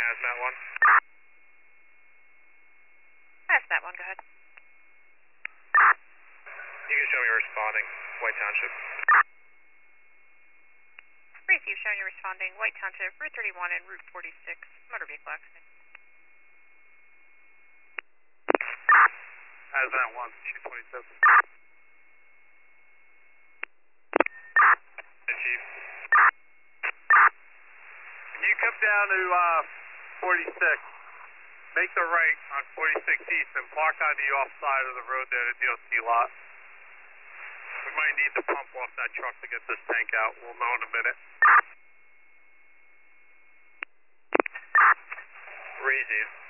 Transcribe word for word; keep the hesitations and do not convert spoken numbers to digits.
Hazmat one. Hazmat one, go ahead. You can show me responding, White Township. Receive, showing you responding, White Township, Route thirty-one and Route forty-six, motor vehicle accident. Hazmat one, two twenty-seven. Hey, Chief. Can you come down to uh, forty-six, make the right on forty-six East and park on the off side of the road there, the D O C lot. We might need to pump off that truck to get this tank out. We'll know in a minute. Receive.